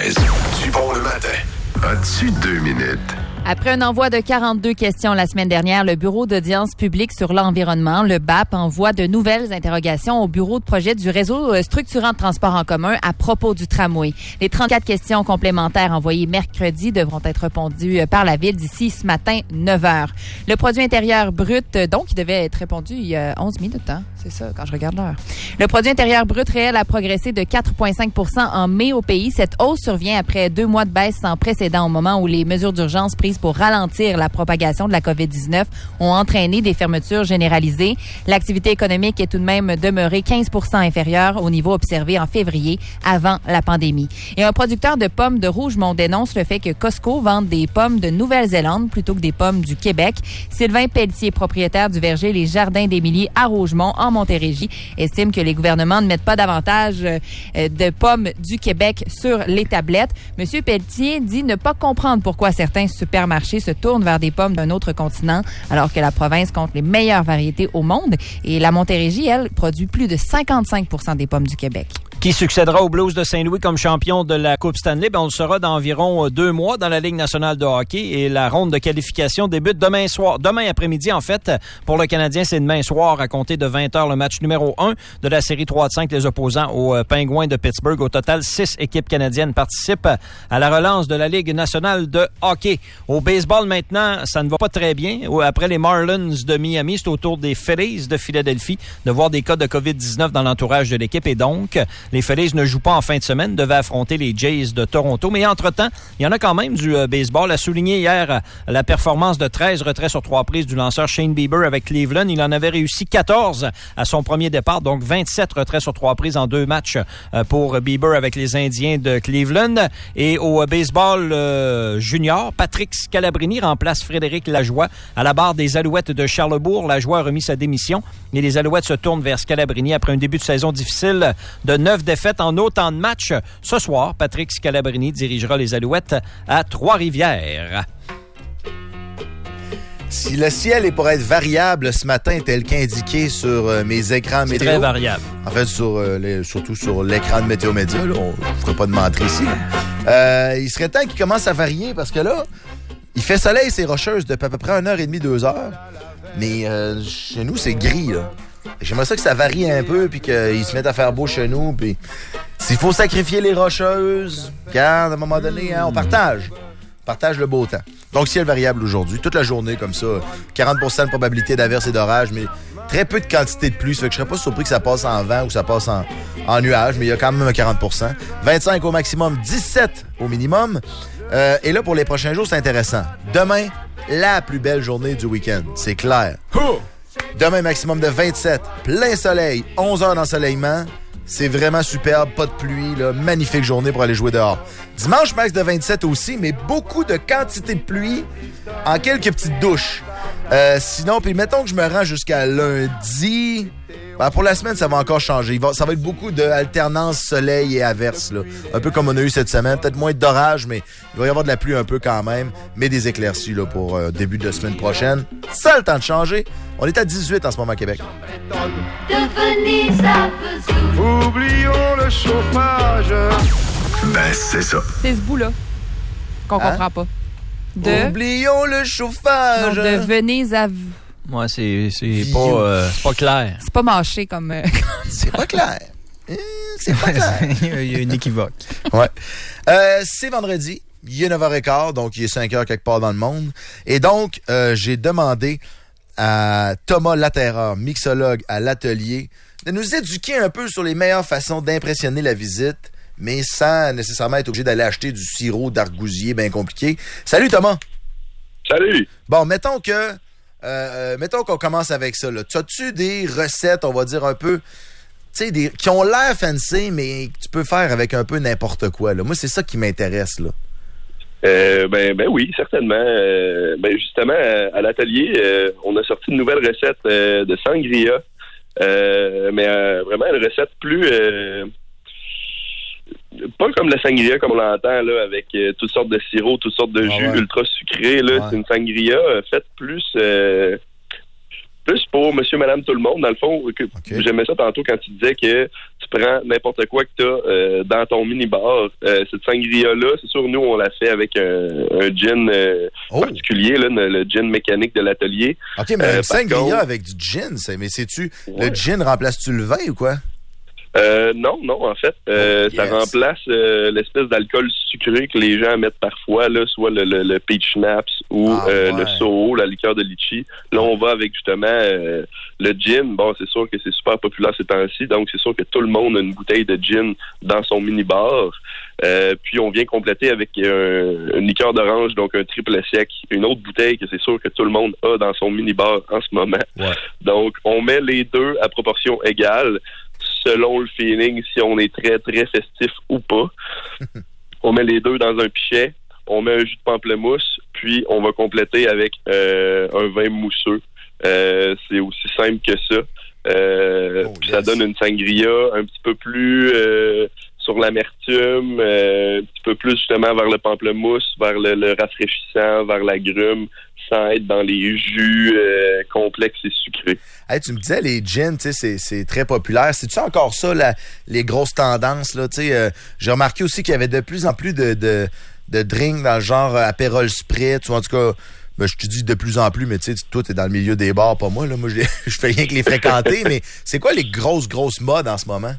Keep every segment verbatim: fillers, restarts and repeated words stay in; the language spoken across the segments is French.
seize. Du bon le matin. As-tu deux minutes? Après un envoi de quarante-deux questions la semaine dernière, le Bureau d'audience publique sur l'environnement, le B A P, envoie de nouvelles interrogations au bureau de projet du réseau structurant de transport en commun à propos du tramway. Les trente-quatre questions complémentaires envoyées mercredi devront être répondues par la Ville d'ici ce matin, neuf heures. Le produit intérieur brut, donc, il devait être répondu il y a onze minutes, hein? C'est ça, quand je regarde l'heure. Le produit intérieur brut réel a progressé de quatre virgule cinq pour cent en mai au pays. Cette hausse survient après deux mois de baisse sans précédent au moment où les mesures d'urgence prises pour ralentir la propagation de la covid dix-neuf ont entraîné des fermetures généralisées. L'activité économique est tout de même demeurée quinze pour cent inférieure au niveau observé en février avant la pandémie. Et un producteur de pommes de Rougemont dénonce le fait que Costco vende des pommes de Nouvelle-Zélande plutôt que des pommes du Québec. Sylvain Pelletier, propriétaire du verger Les Jardins d'Émilie à Rougemont, en Montérégie, estime que les gouvernements ne mettent pas davantage euh, de pommes du Québec sur les tablettes. Monsieur Pelletier dit ne pas comprendre pourquoi certains supermarchés se tournent vers des pommes d'un autre continent, alors que la province compte les meilleures variétés au monde. Et la Montérégie, elle, produit plus de cinquante-cinq pour cent des pommes du Québec. Qui succédera aux Blues de Saint-Louis comme champion de la Coupe Stanley? Ben, on le saura dans environ deux mois dans la Ligue nationale de hockey et la ronde de qualification débute demain soir. Demain après-midi, en fait, pour le Canadien, c'est demain soir à compter de vingt heures le match numéro un de la série trois à cinq, les opposants aux Pingouins de Pittsburgh. Au total, six équipes canadiennes participent à la relance de la Ligue nationale de hockey. Au baseball, maintenant, ça ne va pas très bien. Après les Marlins de Miami, c'est au tour des Phillies de Philadelphie de voir des cas de covid dix-neuf dans l'entourage de l'équipe et donc les Phillies ne jouent pas en fin de semaine, devaient affronter les Jays de Toronto. Mais entre-temps, il y en a quand même du euh, baseball. A souligné hier euh, la performance de treize retraits sur trois prises du lanceur Shane Bieber avec Cleveland. Il en avait réussi quatorze à son premier départ, donc vingt-sept retraits sur trois prises en deux matchs euh, pour Bieber avec les Indiens de Cleveland. Et au euh, baseball euh, junior, Patrick Scalabrini remplace Frédéric Lajoie à la barre des Alouettes de Charlesbourg. Lajoie a remis sa démission et les Alouettes se tournent vers Scalabrini après un début de saison difficile de neuf défaites en autant de matchs. Ce soir, Patrick Scalabrini dirigera les Alouettes à Trois-Rivières. Si le ciel est pour être variable ce matin, tel qu'indiqué sur euh, mes écrans C'est météo. très variable. En fait, sur, euh, les, surtout sur l'écran de Météo Média. Là, on ne ferait pas de mentir ici. Euh, il serait temps qu'il commence à varier parce que là, il fait soleil, c'est rocheuse depuis à peu près une heure et demie, deux heures. Mais euh, chez nous, c'est gris, là. J'aimerais ça que ça varie un peu puis qu'ils se mettent à faire beau chez nous. Puis s'il faut sacrifier les rocheuses, regarde, à un moment donné, hein, on partage. On partage le beau temps. Donc, ciel variable aujourd'hui, toute la journée comme ça. quarante pour cent de probabilité d'averse et d'orage, mais très peu de quantité de pluie. Ça fait que je serais pas surpris que ça passe en vent ou que ça passe en, en nuage, mais il y a quand même un quarante pour cent. vingt-cinq au maximum, dix-sept au minimum. Euh, et là, pour les prochains jours, c'est intéressant. Demain, la plus belle journée du week-end. C'est clair. Oh! Demain, maximum de vingt-sept. Plein soleil. onze heures d'ensoleillement. C'est vraiment superbe. Pas de pluie. Là. Magnifique journée pour aller jouer dehors. Dimanche, max de vingt-sept aussi, mais beaucoup de quantité de pluie en quelques petites douches. Euh, sinon, puis mettons que je me rends jusqu'à lundi. Ben, pour la semaine, ça va encore changer. Il va, ça va être beaucoup d'alternance soleil et averse. Là. Un peu comme on a eu cette semaine. Peut-être moins d'orage, mais il va y avoir de la pluie un peu quand même. Mais des éclaircies là, pour euh, début de semaine prochaine. Ça a le temps de changer. On est à dix-huit en ce moment à Québec. Oublions le chauffage. Ben, c'est ça. C'est ce bout-là qu'on Hein? comprend pas. De... Oublions le chauffage. Non, de Venise à... Moi, ouais, c'est, c'est, pas, euh, c'est pas clair. C'est pas mâché comme... Euh... C'est pas clair. Mmh, c'est pas clair. Il y a une équivoque. Ouais. Euh, c'est vendredi. Il est neuf heures quinze, donc il est cinq heures quelque part dans le monde. Et donc, euh, j'ai demandé à Thomas Laterreur, mixologue à l'atelier, de nous éduquer un peu sur les meilleures façons d'impressionner la visite, mais sans nécessairement être obligé d'aller acheter du sirop d'argousier bien compliqué. Salut Thomas! Salut! Bon, mettons que... Euh, mettons qu'on commence avec ça. Là. As-tu des recettes, on va dire un peu, tu sais, des, qui ont l'air fancy, mais que tu peux faire avec un peu n'importe quoi. Là. Moi, c'est ça qui m'intéresse. Là. Euh, ben, ben oui, certainement. Euh, ben justement, à, à l'atelier, euh, on a sorti une nouvelle recette euh, de sangria, euh, mais euh, vraiment une recette plus... Euh, pas comme la sangria comme on l'entend là avec euh, toutes sortes de sirops, toutes sortes de jus ah ouais. ultra sucrés là, ouais. C'est une sangria euh, faite plus euh, plus pour monsieur, madame, tout le monde. Dans le fond, que, okay. J'aimais ça tantôt quand tu disais que tu prends n'importe quoi que tu as euh, dans ton mini-bar. Euh, cette sangria-là, c'est sûr, nous, on l'a fait avec un, un gin euh, oh. particulier, là, le gin mécanique de l'atelier. OK, mais euh, une sangria contre, avec du gin, c'est, mais sais-tu, ouais. le gin remplace-tu le vin ou quoi? Euh, non, non, en fait, euh, oh, yes. ça remplace euh, l'espèce d'alcool sucré que les gens mettent parfois, là, soit le, le, le peach schnapps ou ah, euh, ouais. le soho, la liqueur de litchi. Là, on va avec justement euh, le gin. Bon, c'est sûr que c'est super populaire ces temps-ci, donc c'est sûr que tout le monde a une bouteille de gin dans son mini-bar. Euh, puis on vient compléter avec euh, une liqueur d'orange, donc un triple sec, une autre bouteille que c'est sûr que tout le monde a dans son mini-bar en ce moment. Ouais. Donc, on met les deux à proportion égale, selon le feeling, si on est très, très festif ou pas. On met les deux dans un pichet, on met un jus de pamplemousse, puis on va compléter avec euh, un vin mousseux. Euh, c'est aussi simple que ça. Euh, oh, yes. Ça donne une sangria un petit peu plus euh, sur l'amertume, euh, un petit peu plus justement vers le pamplemousse, vers le, le rafraîchissant, vers l'agrume, sans être dans les jus euh, complexes et sucrés. Hey, tu me disais, les gins, tu sais, c'est, c'est très populaire. C'est-tu encore ça, la, les grosses tendances, là? Tu sais, euh, j'ai remarqué aussi qu'il y avait de plus en plus de, de, de drinks dans le genre euh, Aperol Spritz, ou en tout cas, ben, je te dis de plus en plus, mais tu sais, toi, t'es dans le milieu des bars, pas moi, là. Moi, je, je fais rien que les fréquenter, mais c'est quoi les grosses, grosses modes en ce moment?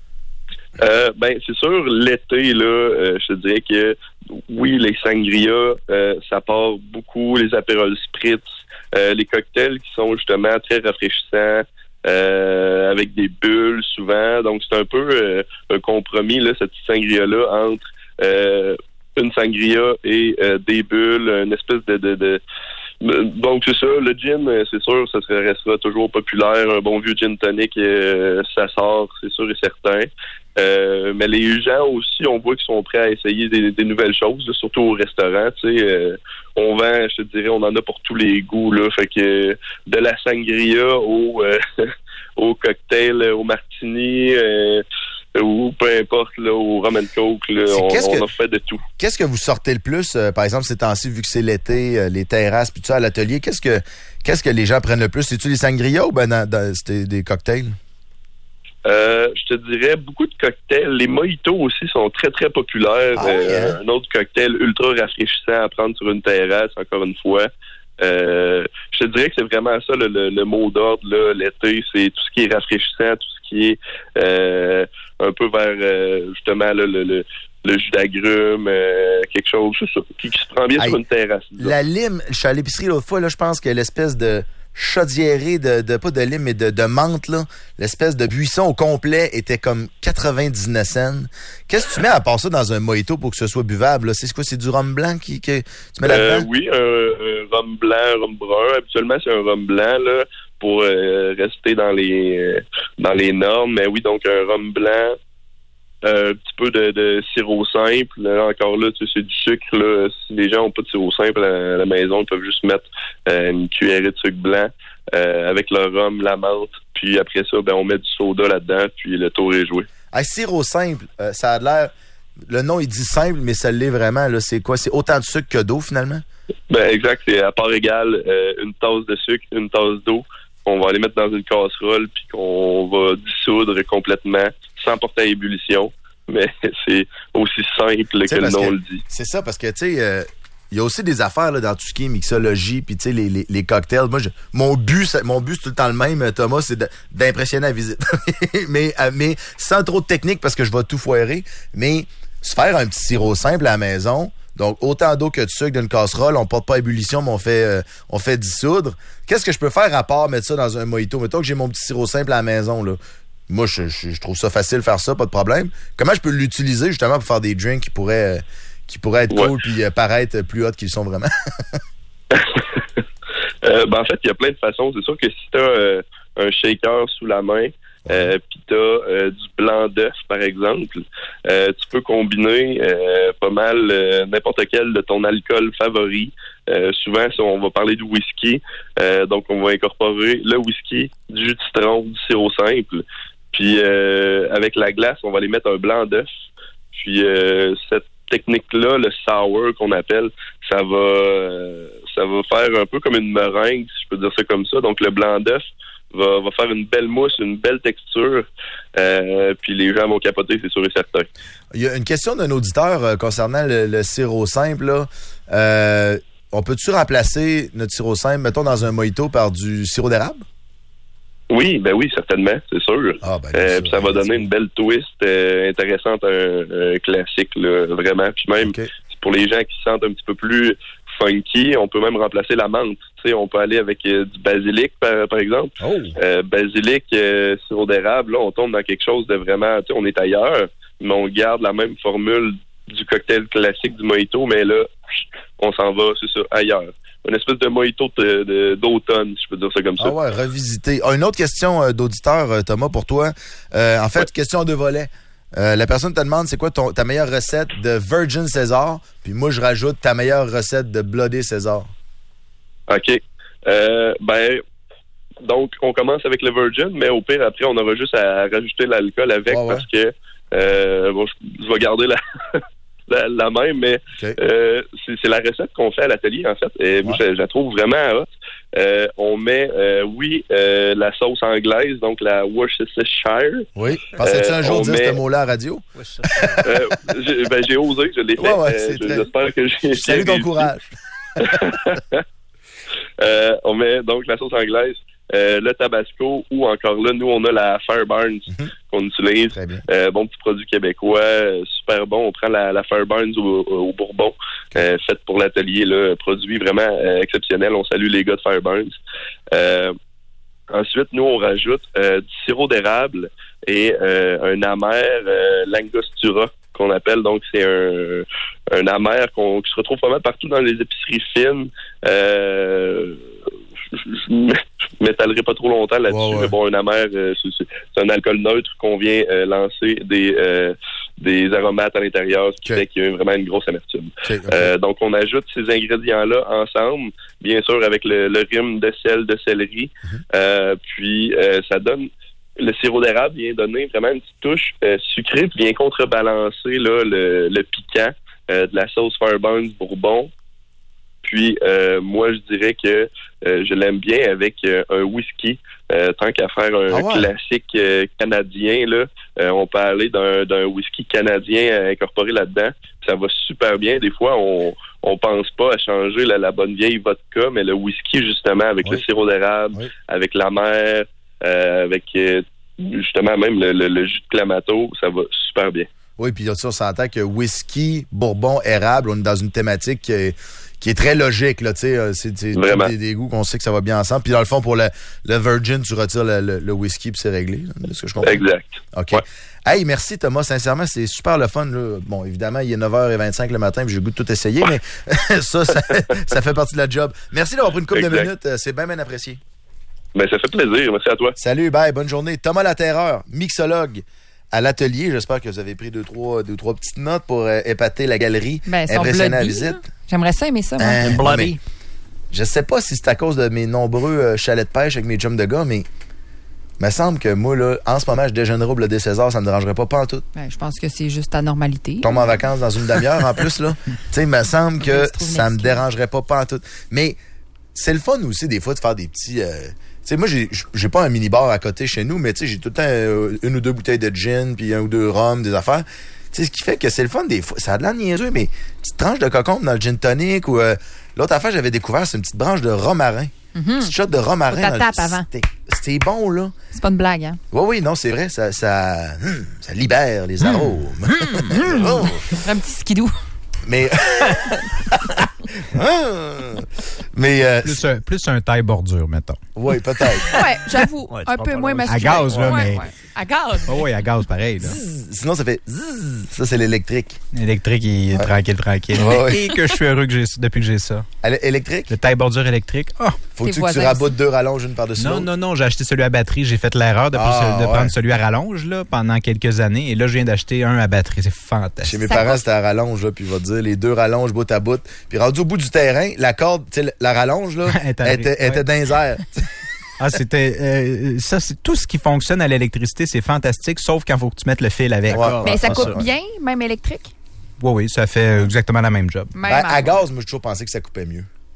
Euh, ben, c'est sûr, l'été, là, euh, je te dirais que oui, les sangrias, euh, ça part beaucoup, les Aperol Spritz, euh, les cocktails qui sont justement très rafraîchissants, euh, avec des bulles souvent. Donc, c'est un peu euh, un compromis, là, cette sangria-là, entre euh, une sangria et euh, des bulles, une espèce de... de, de donc, c'est ça, le gin, c'est sûr, ça restera toujours populaire. Un bon vieux gin tonic, euh, ça sort, c'est sûr et certain. Euh, mais les gens aussi, on voit qu'ils sont prêts à essayer des, des nouvelles choses, là, surtout au restaurant. Tu sais, euh, on vend, je te dirais, on en a pour tous les goûts. Là, fait que de la sangria au, euh, au cocktail, au martini, euh, ou peu importe, là, au rum and coke, là, on, on que, a fait de tout. Qu'est-ce que vous sortez le plus, euh, par exemple, ces temps-ci, vu que c'est l'été, euh, les terrasses, puis tout ça, à l'atelier, qu'est-ce que qu'est-ce que les gens prennent le plus? C'est-tu les sangria ou ben dans, dans, c'était des cocktails? Euh, je te dirais beaucoup de cocktails. Les mojitos aussi sont très, très populaires. Ah, euh, yeah. Un autre cocktail ultra rafraîchissant à prendre sur une terrasse, encore une fois. Euh, je te dirais que c'est vraiment ça le, le, le mot d'ordre là, l'été, c'est tout ce qui est rafraîchissant, tout ce qui est euh, un peu vers euh, justement là, le, le, le jus d'agrumes, euh, quelque chose ça, qui, qui se prend bien Aïe, sur une terrasse. Là. La lime, je suis à l'épicerie l'autre fois, là, je pense que l'espèce de chaudiérée de, de pas de lime mais de, de menthe, là, l'espèce de buisson au complet était comme quatre-vingt-dix-neuf cents. Qu'est-ce que tu mets à part ça dans un mojito pour que ce soit buvable? Là? C'est quoi? C'est du rhum blanc qui, que tu mets là-dedans? Euh, oui, un, un rhum blanc, un rhum brun. Habituellement, c'est un rhum blanc là, pour euh, rester dans les euh, dans les normes. Mais oui, donc un rhum blanc, euh, un petit peu de, de sirop simple. Là, encore là, tu sais, c'est du sucre. Là. Si les gens n'ont pas de sirop simple à la maison, ils peuvent juste mettre euh, une cuillerée de sucre blanc euh, avec le rhum, la menthe. Puis après ça, ben on met du soda là-dedans, puis le tour est joué. Ah, sirop simple, euh, ça a l'air... Le nom, il dit simple, mais ça l'est vraiment. Là. C'est quoi? C'est autant de sucre que d'eau, finalement? Ben exact. C'est à part égale, euh, une tasse de sucre, une tasse d'eau. On va les mettre dans une casserole, puis qu'on va dissoudre complètement, sans porter à ébullition. Mais c'est aussi simple que le nom que, le dit. C'est ça, parce que, tu sais... Euh, il y a aussi des affaires là, dans tout ce qui est mixologie, puis tu sais, les, les, les cocktails. Moi, je, mon but, c'est, mon but, c'est tout le temps le même, Thomas, c'est de, d'impressionner la visite. mais, mais sans trop de technique, parce que je vais tout foirer. Mais se faire un petit sirop simple à la maison, donc autant d'eau que de sucre d'une casserole, on porte pas à ébullition, mais on fait, euh, on fait dissoudre. Qu'est-ce que je peux faire à part mettre ça dans un mojito? Mettons que j'ai mon petit sirop simple à la maison, là. Moi, je, je, je trouve ça facile de faire ça, pas de problème. Comment je peux l'utiliser, justement, pour faire des drinks qui pourraient... Euh, qui pourraient être ouais. cool puis euh, paraître plus hot qu'ils sont vraiment? euh, ben en fait, il y a plein de façons. C'est sûr que si tu as euh, un shaker sous la main, euh, puis tu as euh, du blanc d'œuf, par exemple, euh, tu peux combiner euh, pas mal euh, n'importe quel de ton alcool favori. Euh, souvent, si on va parler du whisky, euh, donc on va incorporer le whisky, du jus de citron, du sirop simple. Puis euh, avec la glace, on va aller mettre un blanc d'œuf. Puis euh, cette technique-là, le sour qu'on appelle, ça va euh, ça va faire un peu comme une meringue, si je peux dire ça comme ça. Donc, le blanc d'œuf va, va faire une belle mousse, une belle texture. Euh, puis les gens vont capoter, c'est sûr et certain. Il y a une question d'un auditeur euh, concernant le, le sirop simple. Là. Euh, on peut-tu remplacer notre sirop simple, mettons, dans un mojito par du sirop d'érable? Oui, ben oui, certainement, c'est sûr. Ah, ben, euh, sûr, puis ça va donner une belle twist euh, intéressante, un, un classique, là, vraiment. Puis même, okay. pour les gens qui se sentent un petit peu plus funky, on peut même remplacer la menthe. Tu sais, on peut aller avec euh, du basilic, par, par exemple. Oh. Euh, basilic, euh, sirop d'érable, là, on tombe dans quelque chose de vraiment, tu sais, on est ailleurs, mais on garde la même formule du cocktail classique du mojito, mais là, on s'en va, c'est ça, ailleurs. Une espèce de mojito de, de, d'automne, si je peux dire ça comme ça. Ah ouais, revisiter. Ah, une autre question euh, d'auditeur, euh, Thomas, pour toi. Euh, en fait, ouais. question en deux volets. Euh, la personne te demande c'est quoi ton, ta meilleure recette de Virgin César, puis moi je rajoute ta meilleure recette de Bloody César. OK. Euh, ben, donc on commence avec le Virgin, mais au pire après on aura juste à rajouter l'alcool avec ouais, ouais. parce que euh, bon, je, je vais garder la, la, la même, mais okay. euh, c'est, c'est la recette qu'on fait à l'atelier en fait. Et ouais. moi je, je la trouve vraiment hot. Euh, on met, euh, oui, euh, la sauce anglaise, donc la Worcestershire. Oui. Pensais-tu un jour euh, dire met... ce mot-là à la radio? euh, j'ai, ben, j'ai osé, je l'ai fait. Ouais, ouais, euh, très... J'espère que j'ai... Salut ton courage. euh, on met donc la sauce anglaise, euh, le tabasco, ou encore là, nous, on a la Fairburns mm-hmm. qu'on utilise. Très bien. Euh, bon petit produit québécois, euh, super bon. On prend la, la Fairburns au, au Bourbon, euh, faite pour l'atelier, là, produit vraiment euh, exceptionnel. On salue les gars de Fairburns. Euh, ensuite, nous, on rajoute euh, du sirop d'érable et euh, un amer euh, Langostura qu'on appelle. Donc, c'est un, un amer qu'on, qui se retrouve pas mal partout dans les épiceries fines. Euh, je ne m'étalerai pas trop longtemps là-dessus, ouais, ouais. mais bon, un amer, euh, c'est, c'est un alcool neutre qu'on vient euh, lancer des euh, des aromates à l'intérieur, ce qui okay. fait qu'il y a vraiment une grosse amertume. Okay, okay. Euh, donc, on ajoute ces ingrédients-là ensemble, bien sûr avec le, le rime de sel, de céleri, mm-hmm. euh, puis euh, ça donne... Le sirop d'érable vient donner vraiment une petite touche euh, sucrée, puis vient contrebalancer là, le, le piquant euh, de la sauce Fairburns Bourbon. Puis, euh, moi, je dirais que euh, je l'aime bien avec euh, un whisky. Euh, tant qu'à faire un ah ouais. classique euh, canadien, là, euh, on peut aller d'un, d'un whisky canadien incorporé là-dedans. Ça va super bien. Des fois, on on pense pas à changer la, la bonne vieille vodka, mais le whisky, justement, avec oui. le sirop d'érable, oui. avec la mer, euh, avec euh, justement même le, le, le jus de Clamato, ça va super bien. Oui, puis on s'entend que whisky, bourbon, érable, on est dans une thématique qui est, qui est très logique, là, tu sais, c'est, c'est des, des goûts qu'on sait que ça va bien ensemble. Puis dans le fond, pour le, le Virgin, tu retires le, le, le whisky puis c'est réglé, là, de ce que je comprends. Exact. OK. Ouais. Hey, merci Thomas, sincèrement, c'est super le fun, là. Bon, évidemment, il est neuf heures vingt-cinq le matin puis j'ai le goût de tout essayer, mais ça, ça, ça fait partie de la job. Merci d'avoir pris une couple exact. de minutes, c'est bien, bien apprécié. Ben, ça fait plaisir, merci à toi. Salut, bye, bonne journée. Thomas Laterreur, mixologue à l'atelier. J'espère que vous avez pris deux, trois, deux, trois petites notes pour euh, épater la galerie, ben, impressionner la visite. Là. J'aimerais ça aimer ça, moi. Euh, bloody. Je sais pas si c'est à cause de mes nombreux euh, chalets de pêche avec mes chums de gars, mais il me semble que moi, là, en ce moment, je déjeunerai au Bloody César, ça me dérangerait pas pantoute. Ben, je pense que c'est juste ta normalité. Je tombe en vacances dans une demi-heure en plus, là. Tu sais, il me semble que ça me dérangerait pas pantoute. Mais c'est le fun aussi, des fois, de faire des petits... Euh, tu sais, moi, j'ai, j'ai pas un mini-bar à côté chez nous, mais tu sais, j'ai tout le temps euh, une ou deux bouteilles de gin, puis un ou deux rhum, des affaires. Tu sais, ce qui fait que c'est le fun des fois. Ça a de l'air niaiseux, mais une petite tranche de cocombe dans le gin tonic ou... Euh, l'autre affaire, j'avais découvert, c'est une petite branche de romarin. Mm-hmm. Une petite shot de romarin. Faut tape avant. C'était, c'était bon, là. C'est pas une blague, hein? Oui, oui, non, c'est vrai. Ça, ça, hum, ça libère les arômes. Hum, hum. Oh. Un petit skidou. Mais... mais euh, plus, un, plus un taille bordure, mettons. Oui, peut-être. Ouais, j'avoue. Ouais, un peu moins masculin. À gaz, là, ouais, mais... Ouais. À gaz. Oh, oui, à gaz, pareil. Là. Sinon, ça fait zzz. Ça, c'est l'électrique. L'électrique, il est ouais. tranquille, tranquille. Ouais, ouais. Et que je suis heureux que j'ai, depuis que j'ai ça. Elle, électrique? Le taille bordure électrique. Oh. Faut-tu que tu raboutes deux rallonges une par-dessus non, l'autre? Non, non, non. J'ai acheté celui à batterie. J'ai fait l'erreur de, ah, de ouais. prendre celui à rallonge là, pendant quelques années. Et là, je viens d'acheter un à batterie. C'est fantastique. Chez mes ça parents, coûte... c'était à rallonge. Là, puis il va te dire les deux rallonges bout à bout. Puis rendu au bout du terrain, la corde, tu sais, la rallonge, là, était, ouais. était dans les airs. Ah, c'était euh, ça, c'est tout ce qui fonctionne à l'électricité, c'est fantastique, sauf quand il faut que tu mettes le fil avec. Ouais, mais ça coûte ça, bien, ouais. même électrique? Oui, oui, ça fait exactement la même job. Même ben, à gaz, moi, j'ai toujours pensé que ça coupait mieux.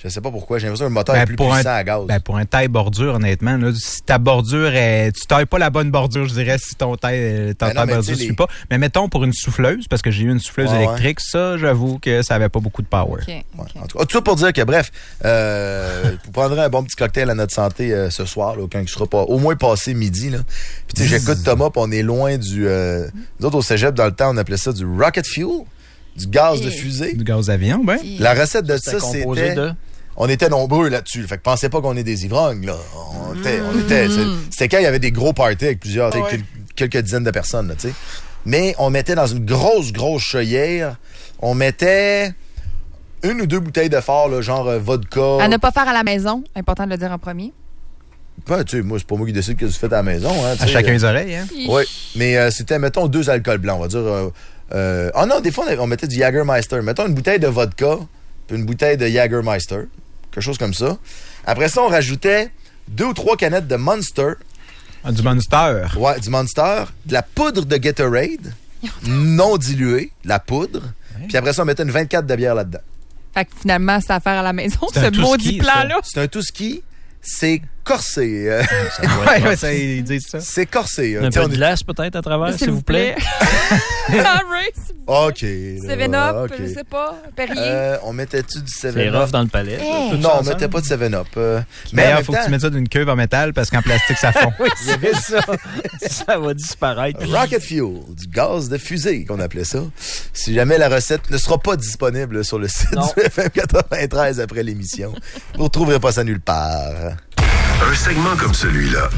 Je sais pas pourquoi. J'ai l'impression que le moteur Ben, est plus pour puissant un, à gaz. Ben, pour un taille bordure, honnêtement, là, si ta bordure est, tu tailles pas la bonne bordure, je dirais, si ton taille, ton Ben non, taille mais bordure tu sais, suit les- pas. Mais mettons pour une souffleuse, parce que j'ai eu une souffleuse Ouais, électrique, ça, j'avoue que ça avait pas beaucoup de power. OK, Ouais, OK. en tout cas, tout ça pour dire que, bref, euh, vous prendrez un bon petit cocktail à notre santé euh, ce soir, là, quand il sera pas, au moins passé midi. Là. Puis, tu sais, j'écoute Thomas, puis on est loin du... Euh, nous autres, au cégep, dans le temps, on appelait ça du rocket fuel, du gaz de fusée. Du gaz d'avion, ben. La recette de C'était ça, composé c'était... de... On était nombreux là-dessus. Fait que pensez pas qu'on est des ivrognes, là. On était... On était c'est- c'était quand il y avait des gros parties avec plusieurs... tu sais, quel- quelques dizaines de personnes, là, tu sais. Mais on mettait dans une grosse, grosse chaudière, on mettait... une ou deux bouteilles de fort, là, genre euh, vodka. À ne pas faire à la maison, important de le dire en premier. Ben, tu sais, moi, c'est pas moi qui décide que tu fais à la maison. Hein, À chacun les oreilles, hein. Oui, mais euh, c'était, mettons, deux alcools blancs, on va dire. Euh, euh, ah non, des fois, on, avait- on mettait du Jägermeister. Mettons une bouteille de vodka, puis une bouteille de Jägermeister. Quelque chose comme ça. Après ça, on rajoutait deux ou trois canettes de Monster. Ah, du Monster. Ouais, du Monster. De la poudre de Gatorade, non diluée, la poudre. Puis après ça, on mettait une vingt-quatre de bière là-dedans. Fait que finalement, c'est à faire à la maison, C'est ce un tout maudit ski, plan-là. C'est un tout ski. C'est corsé. euh, Ouais, ouais, ça, ils disent ça. c'est corsé. euh, Un tu sais, peu on de est- glace peut-être à travers, s'il vous plaît. Race, OK. là, seven up, OK. je sais pas, Perrier. Euh, on mettait-tu du C'est seven rough up? dans le palais. ça, Hey. tout Non, ça on ensemble. mettait pas de seven up. Euh, mais en D'ailleurs, même faut que temps, tu mettes ça d'une cuve en métal parce qu'en plastique, ça fond. Oui, c'est ça. Ça va disparaître. Rocket Fuel, du gaz de fusée qu'on appelait ça. Si jamais la recette ne sera pas disponible sur le site Non. du F M quatre-vingt-treize après l'émission, vous ne retrouverez pas ça nulle part. Un segment comme celui-là